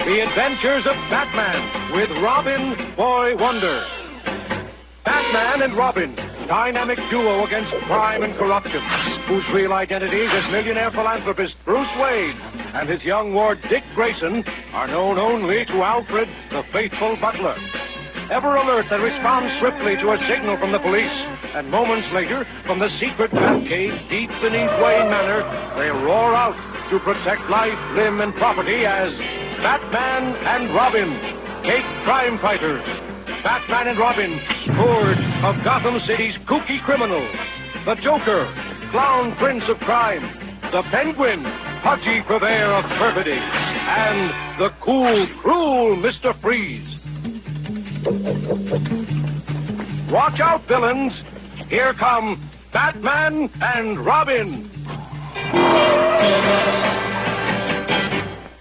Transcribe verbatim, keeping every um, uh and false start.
The Adventures of Batman with Robin, Boy Wonder. Batman and Robin, dynamic duo against crime and corruption, whose real identities as millionaire philanthropist Bruce Wayne and his young ward Dick Grayson are known only to Alfred, the faithful butler. Ever alert, they respond swiftly to a signal from the police, and moments later, from the secret Batcave deep beneath Wayne Manor, they roar out to protect life, limb, and property as Batman and Robin, fake crime fighters. Batman and Robin, scourge of Gotham City's kooky criminals. The Joker, clown prince of crime. The Penguin, pudgy purveyor of perfidy. And the cool, cruel Mister Freeze. Watch out, villains. Here come Batman and Robin.